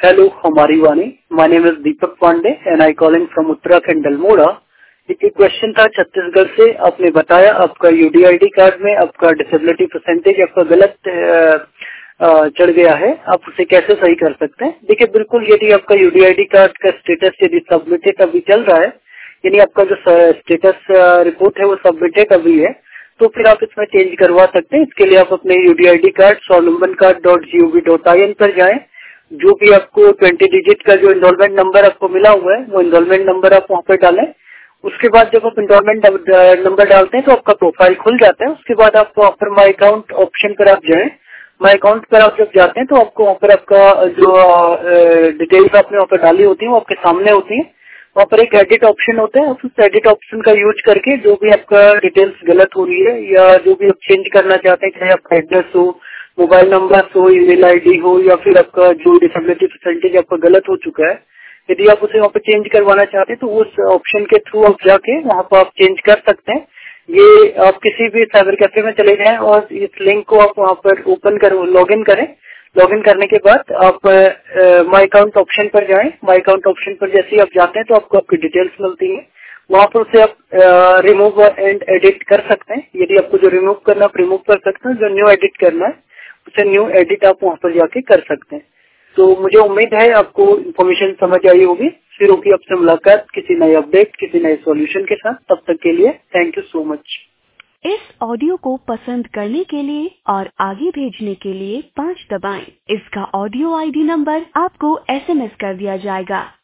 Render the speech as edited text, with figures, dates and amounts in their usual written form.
Hello, हमारी वाणी. My name is Deepak Pandey and I calling from Uttarakhand Almora. एक question था छत्तीसगढ़ से. आपने बताया आपका यूडीआईडी कार्ड में आपका डिसेबिलिटी परसेंटेज आपका गलत चढ़ गया है. आप उसे कैसे सही कर सकते हैं? देखिए, बिल्कुल यदि आपका यूडीआईडी कार्ड का स्टेटस यदि सबमिटेड अभी चल रहा है, यानी आपका जो स्टेटस रिपोर्ट है वो सबमिटेड अभी है, तो फिर आप इसमें चेंज करवा सकते हैं. इसके लिए आप अपने यूडीआईडी कार्ड स्वावलंबन-कार्ड.gov.in पर जाएं. जो भी आपको 20 डिजिट का जो एनरोलमेंट नंबर आपको मिला हुआ है वो एनरोलमेंट नंबर आप वहाँ पर डालें. उसके बाद जब आप एनरोलमेंट नंबर डालते हैं तो आपका प्रोफाइल खुल जाता है. उसके बाद आप वहाँ पर माई अकाउंट ऑप्शन पर आप जाएं. माई अकाउंट पर आप जब जाते हैं तो आपको वहाँ पर आपका जो डिटेल्स आपने वहाँ पर डाली होती है वो आपके सामने होती है. वहाँ पर एक एडिट ऑप्शन होता है. उस एडिट ऑप्शन का यूज करके जो भी आपका डिटेल्स गलत हो रही है या जो भी आप चेंज करना चाहते हैं, चाहे आपका एड्रेस हो, मोबाइल नंबर हो, ईमेल आईडी हो, या फिर आपका जो डिसेबिलिटी परसेंटेज आपका गलत हो चुका है, यदि आप उसे वहाँ पर चेंज करवाना चाहते हैं तो उस ऑप्शन के थ्रू आप जाके वहाँ पर आप चेंज कर सकते हैं. ये आप किसी भी साइबर कैफे में चले जाएं और इस लिंक को आप वहाँ पर ओपन कर लॉगिन करें. लॉगिन करने के बाद आप माई अकाउंट ऑप्शन पर जाएं. माई अकाउंट ऑप्शन पर जैसे ही आप जाते हैं तो आपको आपकी डिटेल्स मिलती हैं. वहाँ पर उसे आप रिमूव एंड एडिट कर सकते हैं. यदि आपको जो रिमूव करना है आप रिमूव कर सकते हैं. जो न्यू एडिट करना है उसे न्यू एडिट आप वहाँ पर जाके कर सकते हैं. तो मुझे उम्मीद है आपको इन्फॉर्मेशन समझ आई होगी. फिर होगी आपसे मुलाकात किसी नए अपडेट, किसी नए सॉल्यूशन के साथ. तब तक के लिए थैंक यू सो मच. इस ऑडियो को पसंद करने के लिए और आगे भेजने के लिए 5 दबाएं. इसका ऑडियो आईडी नंबर आपको एसएमएस कर दिया जाएगा.